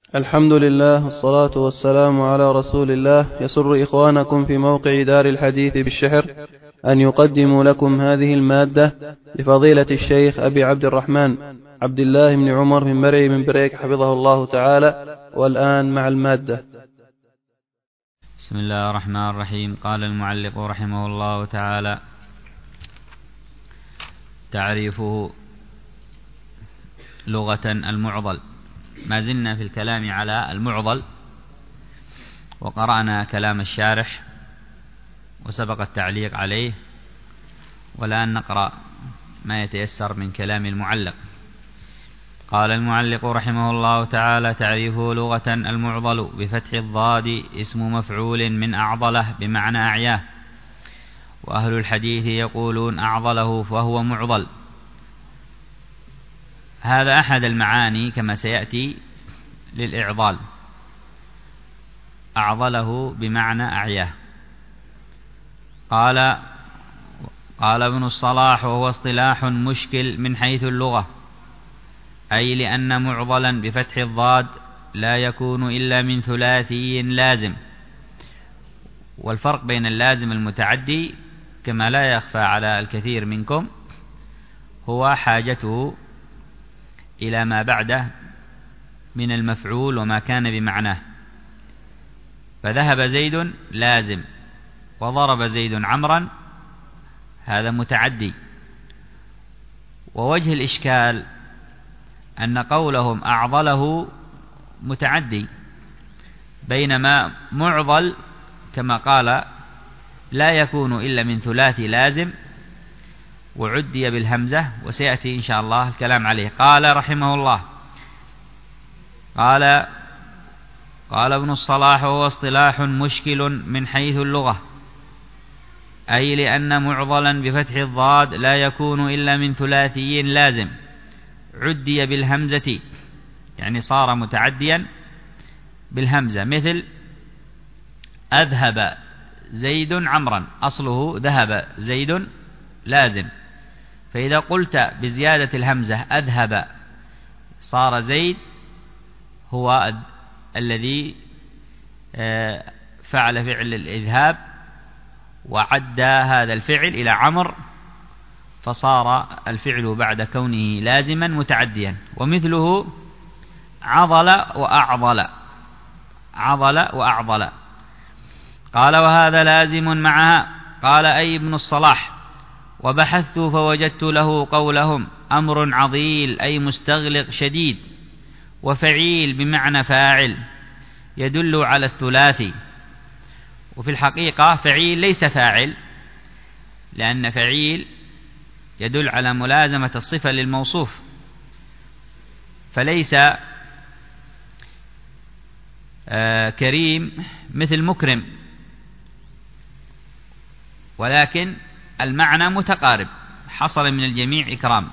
الحمد لله والصلاة والسلام على رسول الله. يسر إخوانكم في موقع دار الحديث بالشحر أن يقدموا لكم هذه المادة لفضيلة الشيخ أبي عبد الرحمن عبد الله بن عمر بن مرعي بن بريك حفظه الله تعالى. والآن مع المادة. بسم الله الرحمن الرحيم. قال المعلق رحمه الله تعالى: تعريفه لغة المعضل. ما زلنا في الكلام على المعضل، وقرأنا كلام الشارح وسبق التعليق عليه، والآن نقرأ ما يتيسر من كلام المعلق. قال المعلق رحمه الله تعالى: تعريفه لغة المعضل بفتح الضاد اسم مفعول من أعضله بمعنى أعياه، وأهل الحديث يقولون أعضله فهو معضل. هذا أحد المعاني كما سيأتي للإعضال، أعضله بمعنى أعياه. قال ابن الصلاح: وهو اصطلاح مشكل من حيث اللغة، أي لأن معضلا بفتح الضاد لا يكون إلا من ثلاثي لازم. والفرق بين اللازم المتعدي كما لا يخفى على الكثير منكم هو حاجته إلى ما بعده من المفعول وما كان بمعناه. فذهب زيد لازم، وضرب زيد عمرا هذا متعدي. ووجه الإشكال أن قولهم أعضله متعدي، بينما معضل كما قال لا يكون إلا من ثلاثي لازم وعدي بالهمزة، وسيأتي إن شاء الله الكلام عليه. قال رحمه الله: قال ابن الصلاح: وهو اصطلاح مشكل من حيث اللغة، أي لأن معضلا بفتح الضاد لا يكون إلا من ثلاثي لازم عدي بالهمزة، يعني صار متعديا بالهمزة، مثل أذهب زيد عمرا، أصله ذهب زيد لازم، فإذا قلت بزيادة الهمزة أذهب صار زيد هو الذي فعل فعل الإذهاب وعدى هذا الفعل إلى عمر، فصار الفعل بعد كونه لازما متعديا. ومثله عضل وأعضل، عضل وأعضل. قال: وهذا لازم معها. قال أي ابن الصلاح: وبحثت فوجدت له قولهم أمر عضيل أي مستغلق شديد، وفعيل بمعنى فاعل يدل على الثلاثي. وفي الحقيقة فعيل ليس فاعل، لأن فعيل يدل على ملازمة الصفة للموصوف، فليس كريم مثل مكرم، ولكن المعنى متقارب، حصل من الجميع إكرام.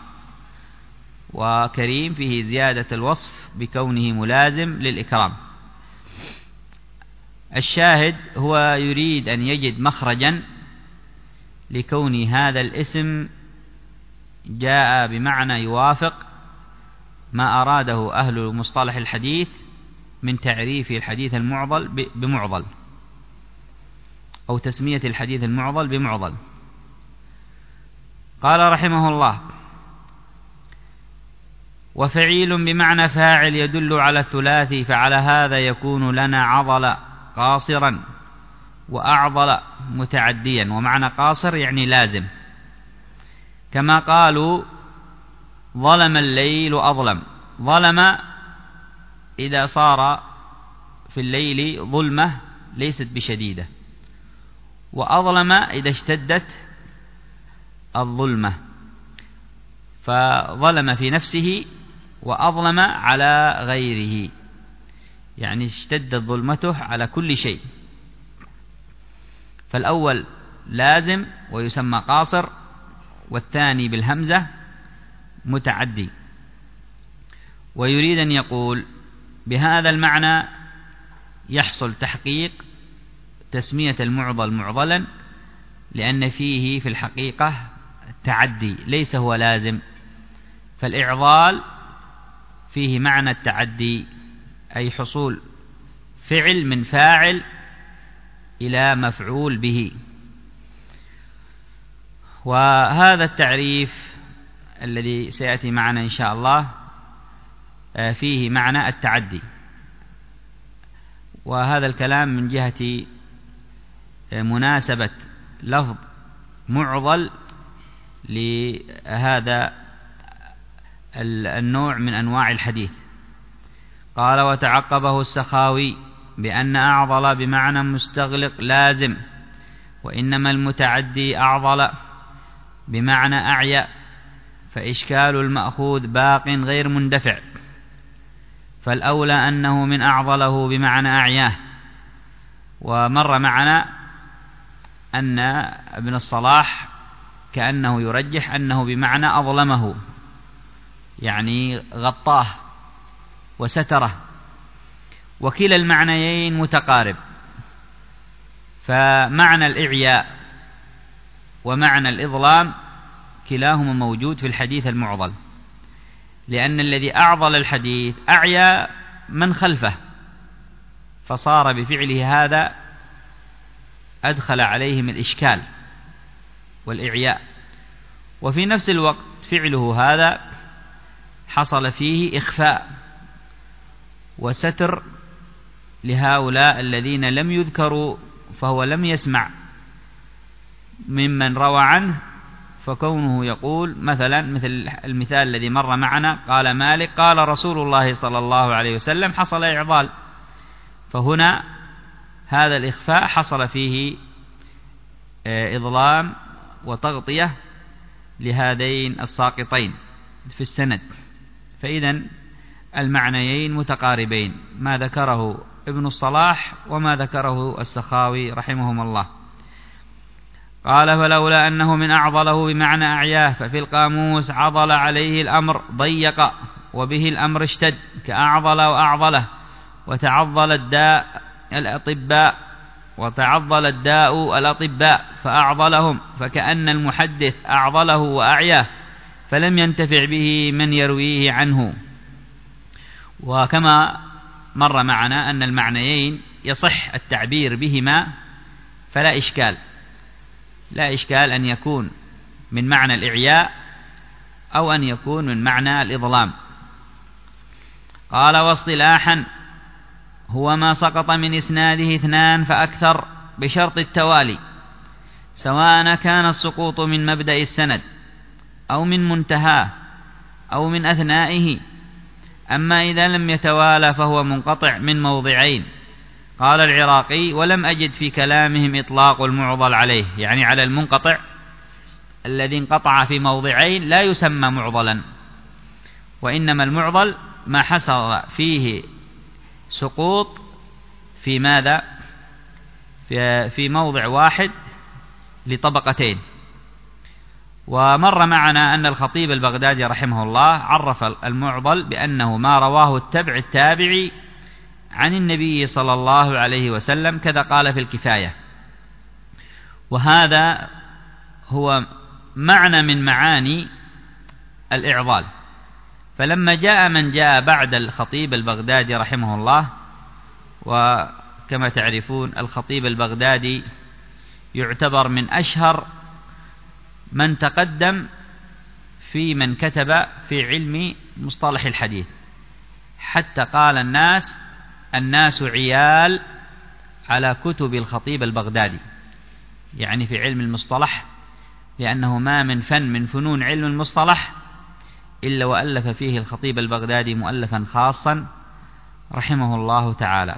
وكريم فيه زيادة الوصف بكونه ملازم للإكرام. الشاهد هو يريد أن يجد مخرجا لكون هذا الاسم جاء بمعنى يوافق ما أراده أهل مصطلح الحديث من تعريف الحديث المعضل بمعضل، أو تسمية الحديث المعضل بمعضل. قال رحمه الله: وفعيل بمعنى فاعل يدل على الثلاثي، فعلى هذا يكون لنا عضل قاصرا وأعضل متعديا. ومعنى قاصر يعني لازم، كما قالوا ظلم الليل أظلم. ظلم إذا صار في الليل ظلمة ليست بشديدة، وأظلم إذا اشتدت الظلمة، فظلم في نفسه وأظلم على غيره، يعني اشتدت ظلمته على كل شيء. فالأول لازم ويسمى قاصر، والثاني بالهمزة متعدي. ويريد أن يقول بهذا المعنى يحصل تحقيق تسمية المعضل معضلا، لأن فيه في الحقيقة تعدي ليس هو لازم. فالإعضال فيه معنى التعدي أي حصول فعل من فاعل إلى مفعول به. وهذا التعريف الذي سيأتي معنا إن شاء الله فيه معنى التعدي، وهذا الكلام من جهة مناسبة لفظ معضل لهذا النوع من أنواع الحديث. قال: وتعقبه السخاوي بأن أعضل بمعنى مستغلق لازم، وإنما المتعدي أعضل بمعنى أعيا، فإشكال المأخوذ باق غير مندفع، فالأولى أنه من أعضله بمعنى أعياه. ومر معنا أن ابن الصلاح كأنه يرجح أنه بمعنى أظلمه، يعني غطاه وستره، وكلا المعنيين متقارب. فمعنى الإعياء ومعنى الإظلام كلاهما موجود في الحديث المعضل، لأن الذي أعضل الحديث أعيا من خلفه، فصار بفعله هذا أدخل عليهم الإشكال والإعياء، وفي نفس الوقت فعله هذا حصل فيه إخفاء وستر لهؤلاء الذين لم يذكروا، فهو لم يسمع ممن روى عنه، فكونه يقول مثل المثال الذي مر معنا: قال مالك قال رسول الله صلى الله عليه وسلم، حصل إعضال. فهنا هذا الإخفاء حصل فيه إظلام وتغطية لهذين الساقطين في السند. فإذن المعنيين متقاربين، ما ذكره ابن الصلاح وما ذكره السخاوي رحمهم الله. قال: فلولا أنه من أعضله بمعنى أعياه، ففي القاموس عضل عليه الأمر ضيق، وبه الأمر اشتد، كأعضل وأعضله، وتعضل الداء الأطباء فأعضلهم، فكأن المحدث أعضله وأعياه، فلم ينتفع به من يرويه عنه. وكما مر معنا أن المعنيين يصح التعبير بهما، فلا إشكال أن يكون من معنى الإعياء أو أن يكون من معنى الإظلام. قال: واصطلاحا هو ما سقط من إسناده 2 فأكثر بشرط التوالي، سواء كان السقوط من مبدأ السند أو من منتهاه أو من أثنائه. أما إذا لم يتوالى فهو منقطع من موضعين. قال العراقي: ولم أجد في كلامهم إطلاق المعضل عليه، يعني على المنقطع الذي انقطع في موضعين لا يسمى معضلا، وإنما المعضل ما حصل فيه سقوط في ماذا؟ في موضع واحد لطبقتين. ومر معنا أن الخطيب البغدادي رحمه الله عرف المعضل بأنه ما رواه التابعي عن النبي صلى الله عليه وسلم، كذا قال في الكفاية. وهذا هو معنى من معاني الإعضال. فلما جاء من جاء بعد الخطيب البغدادي رحمه الله، وكما تعرفون الخطيب البغدادي يعتبر من أشهر من تقدم في من كتب في علم مصطلح الحديث، حتى قال الناس عيال على كتب الخطيب البغدادي، يعني في علم المصطلح، لأنه ما من فن من فنون علم المصطلح إلا وألف فيه الخطيب البغدادي مؤلفا خاصا رحمه الله تعالى.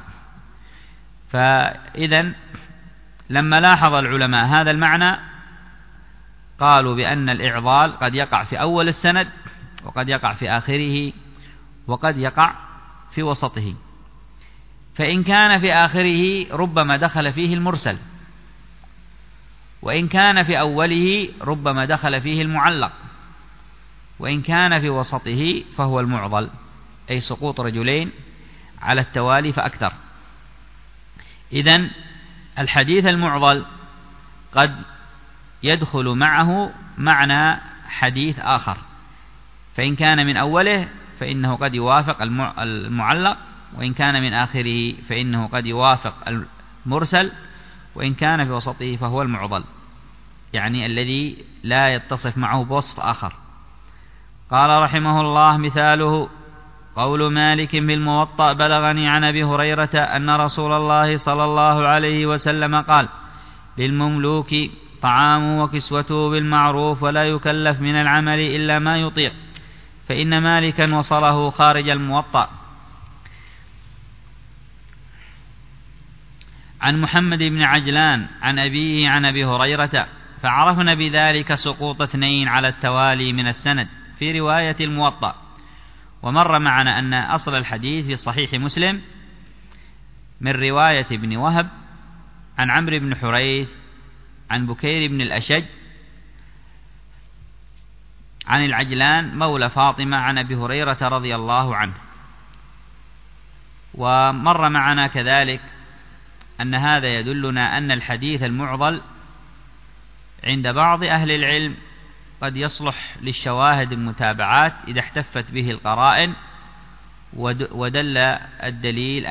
فإذن لما لاحظ العلماء هذا المعنى قالوا بأن الإعضال قد يقع في أول السند، وقد يقع في آخره، وقد يقع في وسطه. فإن كان في آخره ربما دخل فيه المرسل، وإن كان في أوله ربما دخل فيه المعلق، وإن كان في وسطه فهو المعضل، أي سقوط رجلين على التوالي فأكثر. إذن الحديث المعضل قد يدخل معه معنى حديث آخر، فإن كان من أوله فإنه قد يوافق المعلق، وإن كان من آخره فإنه قد يوافق المرسل، وإن كان في وسطه فهو المعضل، يعني الذي لا يتصف معه بوصف آخر. قال رحمه الله: مثاله قول مالك بالموطأ: بلغني عن أبي هريرة أن رسول الله صلى الله عليه وسلم قال: للمملوك طعامه وكسوته بالمعروف، ولا يكلف من العمل إلا ما يطيق. فإن مالكا وصله خارج الموطأ عن محمد بن عجلان عن أبيه عن أبي هريرة، فعرفنا بذلك سقوط اثنين على التوالي من السند في رواية الموطأ. ومر معنا أن أصل الحديث في صحيح مسلم من رواية ابن وهب عن عمرو بن حريث عن بكير بن الأشج عن العجلان مولى فاطمة عن أبي هريرة رضي الله عنه. ومر معنا كذلك أن هذا يدلنا أن الحديث المعضل عند بعض أهل العلم قد يصلح للشواهد المتابعات إذا احتفت به القرائن ودل الدليل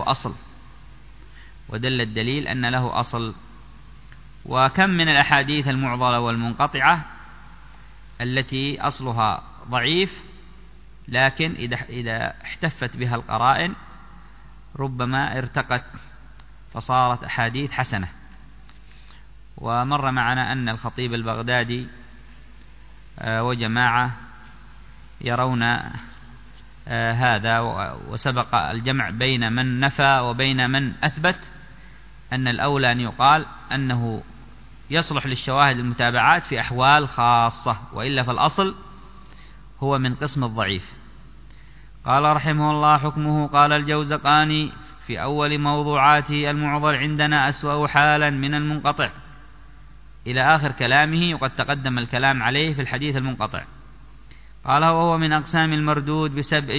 أن له أصل. وكم من الأحاديث المعضلة والمنقطعة التي أصلها ضعيف، لكن إذا احتفت بها القرائن ربما ارتقت فصارت أحاديث حسنة. ومر معنا أن الخطيب البغدادي وجماعة يرون هذا، وسبق الجمع بين من نفى وبين من أثبت، أن الأولى أن يقال أنه يصلح للشواهد المتابعات في أحوال خاصة، وإلا فالأصل هو من قسم الضعيف. قال رحمه الله: حكمه. قال الجوزقاني في أول موضوعاته: المعضل عندنا أسوأ حالا من المنقطع، إلى آخر كلامه، وقد تقدم الكلام عليه في الحديث المنقطع. قال: وهو من أقسام المردود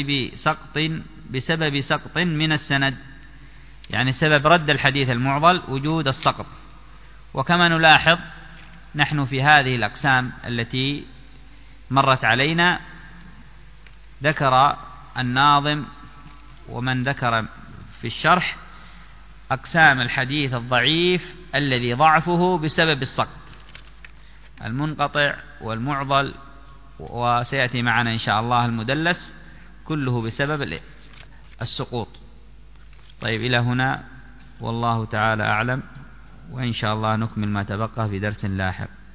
بسبب سقط من السند، يعني سبب رد الحديث المعضل وجود السقط. وكما نلاحظ نحن في هذه الأقسام التي مرت علينا، ذكر الناظم ومن ذكر في الشرح أقسام الحديث الضعيف الذي ضعفه بسبب السقط: المنقطع والمعضل، وسيأتي معنا إن شاء الله المدلس، كله بسبب السقوط. طيب، إلى هنا والله تعالى أعلم، وإن شاء الله نكمل ما تبقى في درس لاحق.